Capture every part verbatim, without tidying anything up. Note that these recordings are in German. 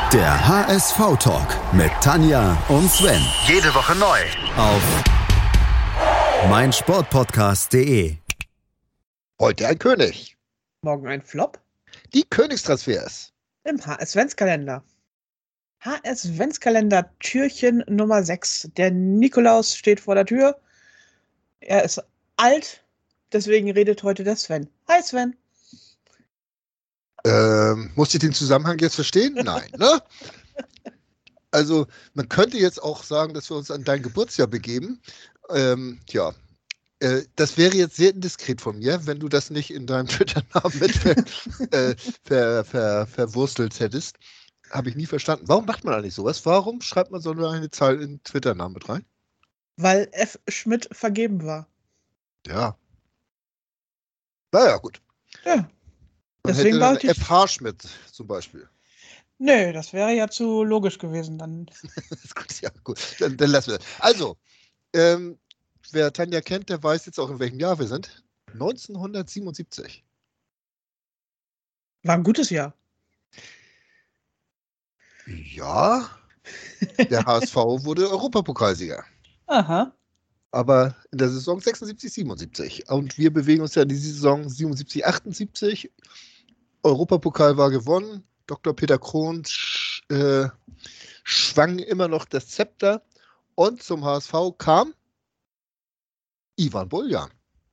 Der H S V-Talk mit Tanja und Sven. Jede Woche neu. Auf meinsportpodcast punkt de. Heute ein König. Morgen ein Flop. Die Königstransfers. Im H S-Ventskalender. H S-Ventskalender Türchen Nummer sechs. Der Nikolaus steht vor der Tür. Er ist alt, deswegen redet heute der Sven. Hi Sven. Ähm, muss ich den Zusammenhang jetzt verstehen? Nein, ne? Also, man könnte jetzt auch sagen, dass wir uns an dein Geburtsjahr begeben. Ähm, ja, äh, das wäre jetzt sehr indiskret von mir, wenn du das nicht in deinem Twitter-Namen mit ver, äh, ver, ver, verwurstelt hättest. Habe ich nie verstanden. Warum macht man eigentlich sowas? Warum schreibt man so nur eine Zahl in Twitter-Namen mit rein? Weil F. Schmidt vergeben war. Ja. Naja, gut. Ja. Man Deswegen hätte war dann ich. F H Schmidt zum Beispiel. Nö, das wäre ja zu logisch gewesen dann. Gut, ja, gut. Dann, dann lassen wir das. Also, ähm, wer Tanja kennt, der weiß jetzt auch, in welchem Jahr wir sind. neunzehnhundertsiebenundsiebzig. War ein gutes Jahr. Ja, der H S V wurde Europapokalsieger. Aha. Aber in der Saison sechsundsiebzig, siebenundsiebzig. Und wir bewegen uns ja in die Saison siebenundsiebzig, achtundsiebzig. Europapokal war gewonnen. Doktor Peter Krohn sch, äh, schwang immer noch das Zepter. Und zum H S V kam Ivan Buljan.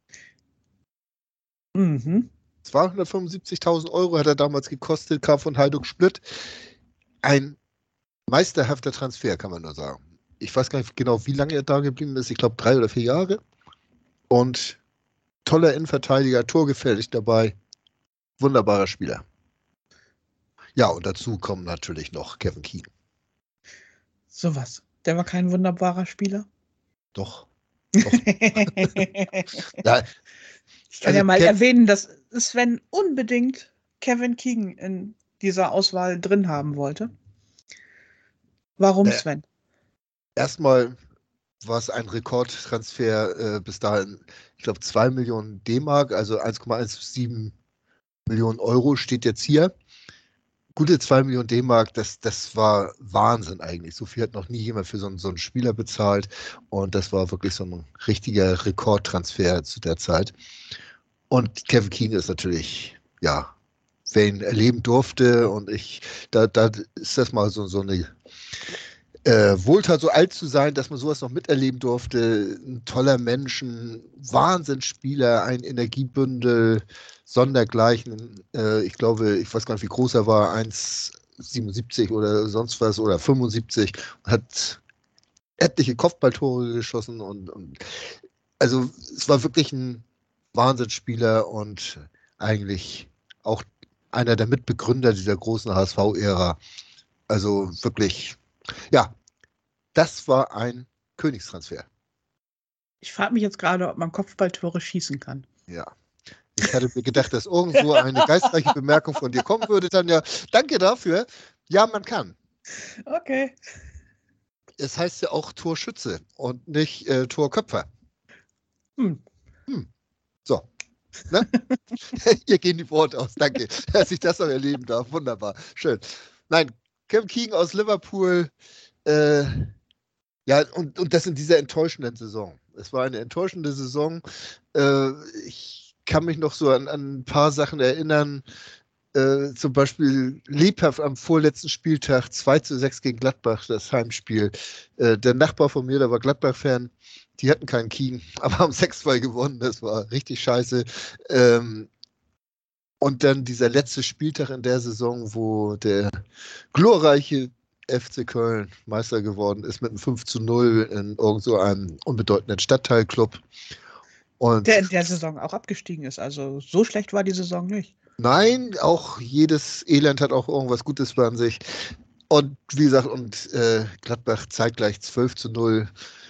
Mhm. zweihundertfünfundsiebzigtausend Euro hat er damals gekostet, kam von Hajduk Split. Ein meisterhafter Transfer, kann man nur sagen. Ich weiß gar nicht genau, wie lange er da geblieben ist. Ich glaube, drei oder vier Jahre. Und toller Innenverteidiger, torgefährlich dabei. Wunderbarer Spieler. Ja, und dazu kommen natürlich noch Kevin Keegan. Sowas. Der war kein wunderbarer Spieler. Doch. Doch. Ja, Ich kann also ja mal Kev- erwähnen, dass Sven unbedingt Kevin Keegan in dieser Auswahl drin haben wollte. Warum, Äh, Sven? Erstmal war es ein Rekordtransfer äh, bis dahin. Ich glaube, zwei Millionen D-Mark, also eins Komma siebzehn Millionen Euro steht jetzt hier. Gute zwei Millionen D-Mark, das, das war Wahnsinn eigentlich. So viel hat noch nie jemand für so einen, so einen Spieler bezahlt. Und das war wirklich so ein richtiger Rekordtransfer zu der Zeit. Und Kevin Keegan ist natürlich, ja, wer ihn erleben durfte. Und ich, da, da ist das mal so, so eine äh, Wohltat, so alt zu sein, dass man sowas noch miterleben durfte. Ein toller Mensch, ein Wahnsinnsspieler, ein Energiebündel, sondergleichen. Äh, ich glaube, ich weiß gar nicht, wie groß er war, eins Komma siebenundsiebzig oder sonst was oder fünfundsiebzig, hat etliche Kopfballtore geschossen und, und also es war wirklich ein Wahnsinnsspieler und eigentlich auch einer der Mitbegründer dieser großen H S V-Ära. Also wirklich, ja, das war ein Königstransfer. Ich frage mich jetzt gerade, ob man Kopfballtore schießen kann. Ja. Ich hatte mir gedacht, dass irgendwo eine geistreiche Bemerkung von dir kommen würde, Tanja. Danke dafür. Ja, man kann. Okay. Es heißt ja auch Torschütze und nicht äh, Torköpfer. Hm. Hm. So. Ne? Ihr gehen die Worte aus. Danke, dass ich das noch erleben darf. Wunderbar. Schön. Nein, Kevin Keegan aus Liverpool. Äh, ja, und, und das in dieser enttäuschenden Saison. Es war eine enttäuschende Saison. Äh, ich kann mich noch so an, an ein paar Sachen erinnern. Äh, zum Beispiel lebhaft am vorletzten Spieltag zwei zu sechs gegen Gladbach, das Heimspiel. Äh, der Nachbar von mir, der war Gladbach-Fan, die hatten keinen Keegan, aber haben sechs zwei gewonnen. Das war richtig scheiße. Ähm, und dann dieser letzte Spieltag in der Saison, wo der glorreiche F C Köln Meister geworden ist mit einem fünf zu null in irgend so einem unbedeutenden Stadtteilclub. Und Der in der Saison auch abgestiegen ist. Also so schlecht war die Saison nicht. nein, auch jedes Elend hat auch irgendwas Gutes an sich. Und wie gesagt, und äh, Gladbach zeitgleich zwölf zu null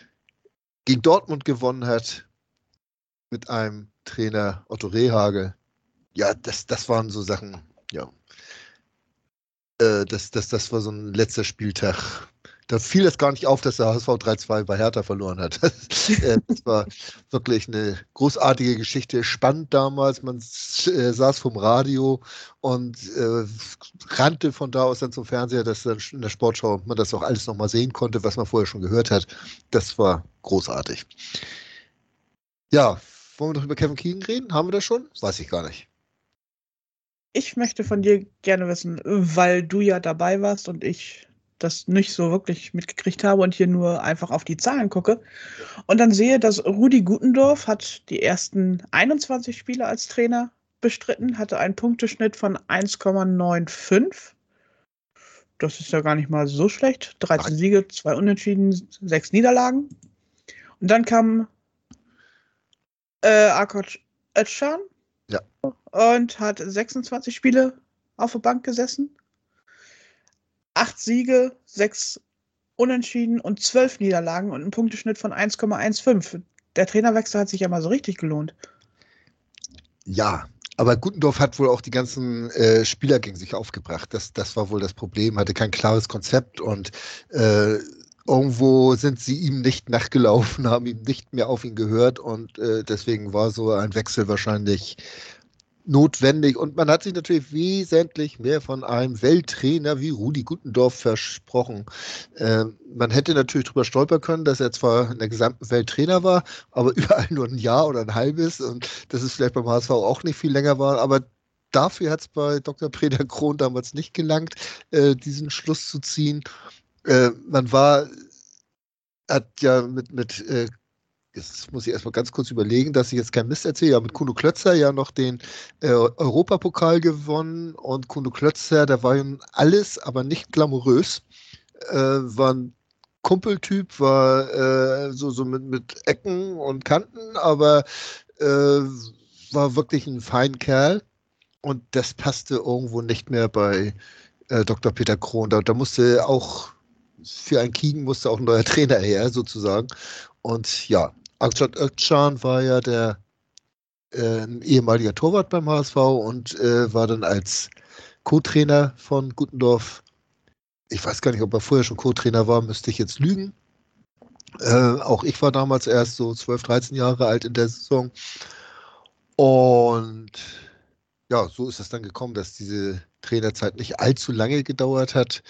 gegen Dortmund gewonnen hat mit einem Trainer Otto Rehhagel. Ja, das, das waren so Sachen, ja. Äh, das, das, das war so ein letzter Spieltag. Da fiel es gar nicht auf, dass der H S V drei zwei bei Hertha verloren hat. Das war wirklich eine großartige Geschichte, spannend damals. Man äh, saß vom Radio und äh, rannte von da aus dann zum Fernseher, dass dann in der Sportschau man das auch alles nochmal sehen konnte, was man vorher schon gehört hat. Das war großartig. Ja, wollen wir noch über Kevin Keegan reden? Haben wir das schon? Weiß ich gar nicht. Ich möchte von dir gerne wissen, weil du ja dabei warst und ich das nicht so wirklich mitgekriegt habe und hier nur einfach auf die Zahlen gucke und dann sehe, dass Rudi Gutendorf hat die ersten einundzwanzig Spiele als Trainer bestritten, hatte einen Punkteschnitt von eins Komma fünfundneunzig. Das ist ja gar nicht mal so schlecht. dreizehn Siege, zwei Unentschieden, sechs Niederlagen. Und dann kam äh, Akot Özcan. Ja. Und hat sechsundzwanzig Spiele auf der Bank gesessen. Acht Siege, sechs Unentschieden und zwölf Niederlagen und einen Punkteschnitt von eins Komma fünfzehn. Der Trainerwechsel hat sich ja mal so richtig gelohnt. Ja, aber Gutendorf hat wohl auch die ganzen äh, Spieler gegen sich aufgebracht. Das, das war wohl das Problem, hatte kein klares Konzept und äh, irgendwo sind sie ihm nicht nachgelaufen, haben ihm nicht mehr auf ihn gehört und äh, deswegen war so ein Wechsel wahrscheinlich notwendig. Und man hat sich natürlich wesentlich mehr von einem Welttrainer wie Rudi Gutendorf versprochen. Äh, man hätte natürlich drüber stolpern können, dass er zwar in der gesamten Welt Trainer war, aber überall nur ein Jahr oder ein halbes und dass es vielleicht beim H S V auch nicht viel länger war, aber dafür hat es bei Doktor Peter Krohn damals nicht gelangt, äh, diesen Schluss zu ziehen. Äh, man war, hat ja mit, mit äh, jetzt muss ich erstmal ganz kurz überlegen, dass ich jetzt kein Mist erzähle. Ja, mit Kuno Klötzer ja noch den äh, Europapokal gewonnen und Kuno Klötzer, der war ja alles, aber nicht glamourös. Äh, war ein Kumpeltyp, war äh, so, so mit, mit Ecken und Kanten, aber äh, war wirklich ein feiner Kerl und das passte irgendwo nicht mehr bei äh, Doktor Peter Krohn. Da, da musste auch für einen Keegan musste auch ein neuer Trainer her, sozusagen. Und ja, Akot Özcan war ja der äh, ein ehemaliger Torwart beim H S V und äh, war dann als Co-Trainer von Gutendorf. Ich weiß gar nicht, ob er vorher schon Co-Trainer war, müsste ich jetzt lügen. Äh, auch ich war damals erst so zwölf, dreizehn Jahre alt in der Saison. Und ja, so ist es dann gekommen, dass diese Trainerzeit nicht allzu lange gedauert hat.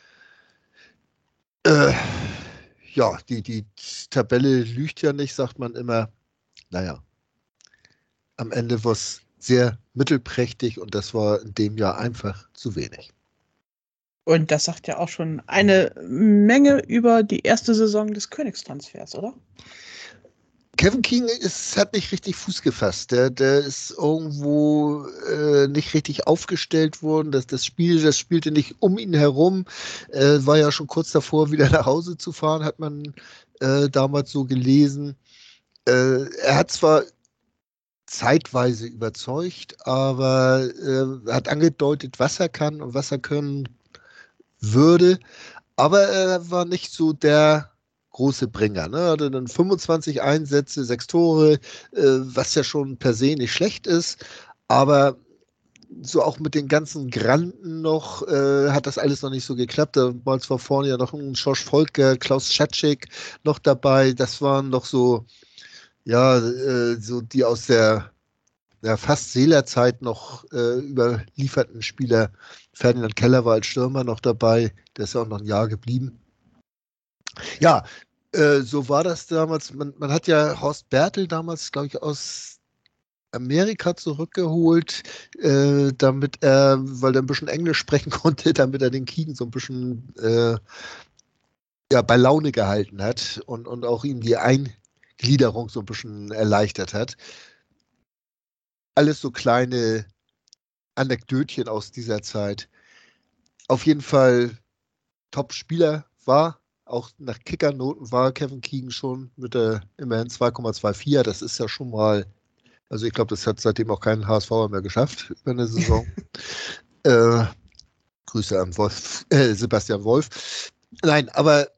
Äh, ja, die, die Tabelle lügt ja nicht, sagt man immer. Naja, am Ende war es sehr mittelprächtig und das war in dem Jahr einfach zu wenig. Und das sagt ja auch schon eine Menge über die erste Saison des Königstransfers, oder? Kevin Keegan ist, hat nicht richtig Fuß gefasst. Der, der ist irgendwo äh, nicht richtig aufgestellt worden. Das, das Spiel, das spielte nicht um ihn herum. Äh, war ja schon kurz davor, wieder nach Hause zu fahren, hat man äh, damals so gelesen. Äh, er hat zwar zeitweise überzeugt, aber äh, hat angedeutet, was er kann und was er können würde. Aber er war nicht so der große Bringer. Ne? Er hatte dann fünfundzwanzig Einsätze, sechs Tore, äh, was ja schon per se nicht schlecht ist. Aber so auch mit den ganzen Granden noch äh, hat das alles noch nicht so geklappt. Damals war vorne ja noch ein Schorsch Volker, Klaus Schatschik noch dabei. Das waren noch so, ja, äh, so die aus der ja, fast Seelerzeit noch äh, überlieferten Spieler. Ferdinand Keller war als Stürmer noch dabei. Der ist ja auch noch ein Jahr geblieben. Ja, äh, so war das damals. Man, man hat ja Horst Bertel damals, glaube ich, aus Amerika zurückgeholt, äh, damit er, weil er ein bisschen Englisch sprechen konnte, damit er den Keegan so ein bisschen äh, ja, bei Laune gehalten hat und, und auch ihm die Eingliederung so ein bisschen erleichtert hat. Alles so kleine Anekdötchen aus dieser Zeit. Auf jeden Fall Top-Spieler war, auch nach Kickernoten war Kevin Keegan schon mit der immerhin zwei Komma vierundzwanzig. Das ist ja schon mal, also ich glaube, das hat seitdem auch kein H S V mehr geschafft über eine Saison. äh, Grüße an Wolf, äh, Sebastian Wolf. Nein, aber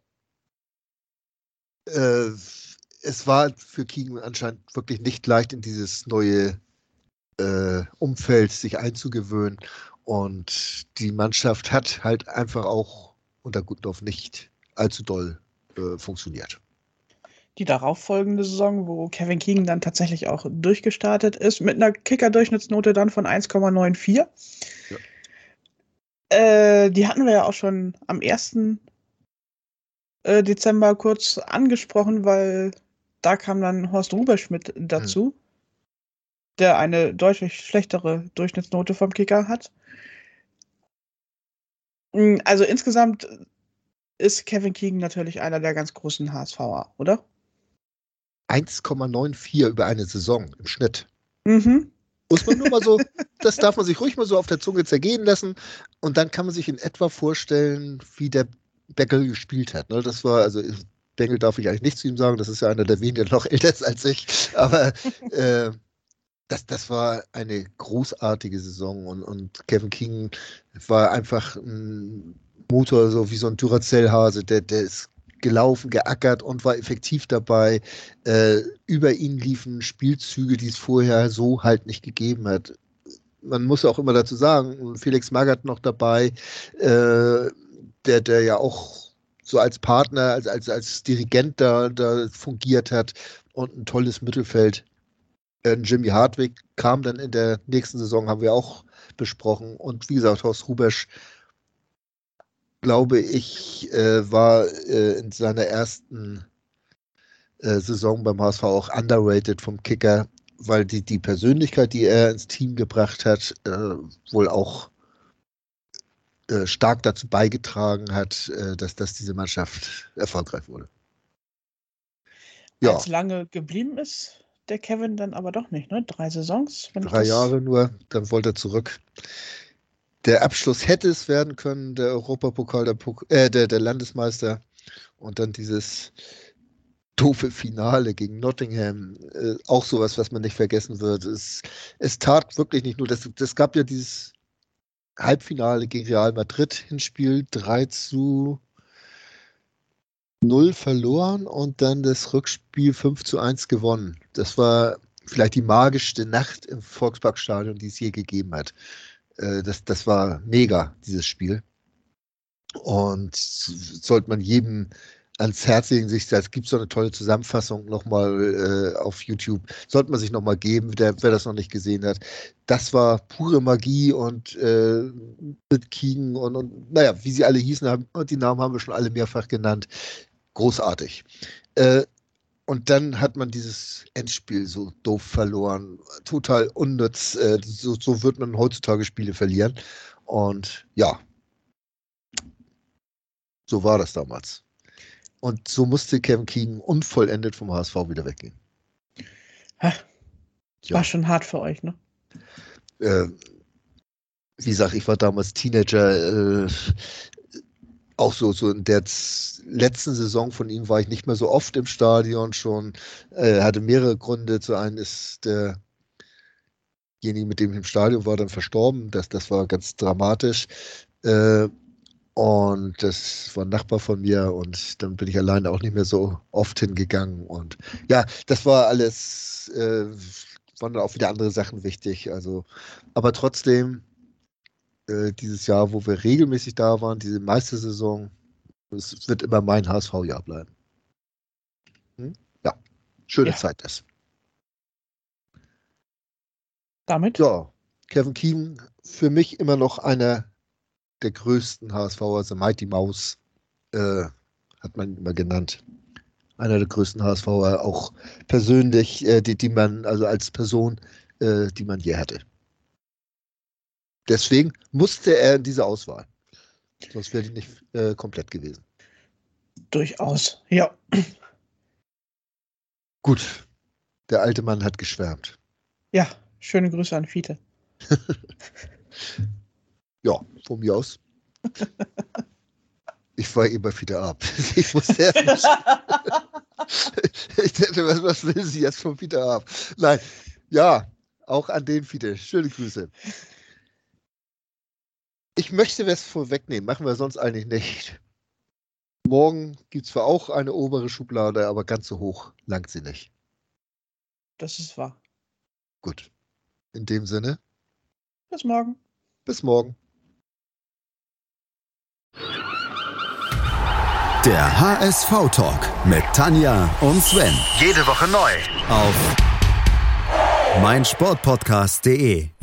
äh, es war für Keegan anscheinend wirklich nicht leicht, in dieses neue äh, Umfeld sich einzugewöhnen. Und die Mannschaft hat halt einfach auch unter Gutendorf nicht allzu doll äh, funktioniert. Die darauffolgende Saison, wo Kevin Keegan dann tatsächlich auch durchgestartet ist, mit einer Kicker-Durchschnittsnote dann von eins Komma vierundneunzig. Ja. Äh, die hatten wir ja auch schon am ersten Äh, Dezember kurz angesprochen, weil da kam dann Horst Rubesch mit dazu, hm. der eine deutlich schlechtere Durchschnittsnote vom Kicker hat. Also insgesamt ist Kevin Keegan natürlich einer der ganz großen H S V'er, oder? eins Komma vierundneunzig über eine Saison im Schnitt. Mhm. Muss man nur mal so, das darf man sich ruhig mal so auf der Zunge zergehen lassen und dann kann man sich in etwa vorstellen, wie der Beckel gespielt hat. Ne? Das war, also Bengel darf ich eigentlich nicht zu ihm sagen, das ist ja einer der weniger noch älter ist als ich, aber äh, das, das war eine großartige Saison und, und Kevin Keegan war einfach ein Motor, so wie so ein Duracell-Hase, der, der ist gelaufen, geackert und war effektiv dabei. Äh, über ihn liefen Spielzüge, die es vorher so halt nicht gegeben hat. Man muss auch immer dazu sagen, Felix Magath noch dabei, äh, der, der ja auch so als Partner, als, als, als Dirigent da, da fungiert hat und ein tolles Mittelfeld. Äh, Jimmy Hartwig kam dann in der nächsten Saison, haben wir auch besprochen. Und wie gesagt, Horst Rubesch, glaube ich, äh, war äh, in seiner ersten äh, Saison beim H S V auch underrated vom Kicker, weil die, die Persönlichkeit, die er ins Team gebracht hat, äh, wohl auch äh, stark dazu beigetragen hat, äh, dass, dass diese Mannschaft erfolgreich wurde. Ja. Als lange geblieben ist der Kevin dann aber doch nicht, ne? Drei Saisons. Wenn Drei ich das... Jahre nur, dann wollte er zurück. Der Abschluss hätte es werden können, der Europapokal, der, Pok- äh, der, der Landesmeister und dann dieses doofe Finale gegen Nottingham, äh, auch sowas, was man nicht vergessen wird. Es, es tat wirklich nicht nur, das, das gab ja dieses Halbfinale gegen Real Madrid Hinspiel, drei zu null verloren und dann das Rückspiel fünf zu eins gewonnen. Das war vielleicht die magischste Nacht im Volksparkstadion, die es je gegeben hat. Äh, das, das war mega, dieses Spiel. Und sollte man jedem ans Herz legen, sich, da gibt es so eine tolle Zusammenfassung nochmal äh, auf YouTube, sollte man sich nochmal geben, der, wer das noch nicht gesehen hat. Das war pure Magie und äh, mit Keegan und, und naja, wie sie alle hießen, haben, und die Namen haben wir schon alle mehrfach genannt. Großartig. Äh, und dann hat man dieses Endspiel so doof verloren, total unnütz. Äh, so, so wird man heutzutage Spiele verlieren. Und ja, so war das damals. Und so musste Kevin Keegan unvollendet vom H S V wieder weggehen. Ha, ja. War schon hart für euch, ne? Äh, wie gesagt, ich war damals Teenager. Äh, auch so, so in der letzten Saison von ihm war ich nicht mehr so oft im Stadion schon. Äh, hatte mehrere Gründe. Zu einem ist derjenige, mit dem ich im Stadion war, dann verstorben. Das, das war ganz dramatisch. Äh, Und das war ein Nachbar von mir und dann bin ich alleine auch nicht mehr so oft hingegangen. Und ja, das war alles, äh, waren dann auch wieder andere Sachen wichtig. Also, aber trotzdem, äh, dieses Jahr, wo wir regelmäßig da waren, diese Meistersaison, es wird immer mein H S V-Jahr bleiben. Hm? Ja, schöne Ja. Zeit das. Damit? Ja, Kevin Keegan, für mich immer noch einer der größten H S V, also Mighty Mouse, äh, hat man immer genannt. Einer der größten H S V'er, auch persönlich, äh, die, die man, also als Person, äh, die man je hatte. Deswegen musste er in diese Auswahl. Sonst wäre die nicht äh, komplett gewesen. Durchaus, ja. Gut, der alte Mann hat geschwärmt. Ja, schöne Grüße an Fiete. Ja, von mir aus. Ich war eh bei Fiete ab. Ich musste erst mal ich dachte, was, was will sie jetzt von Fiete ab? Nein, ja, auch an den Fiete. Schöne Grüße. Ich möchte was vorwegnehmen, machen wir sonst eigentlich nicht. Morgen gibt es zwar auch eine obere Schublade, aber ganz so hoch langt sie nicht. Das ist wahr. Gut. In dem Sinne. Bis morgen. Bis morgen. Der H S V-Talk mit Tanja und Sven. Jede Woche neu Auf meinsportpodcast punkt de.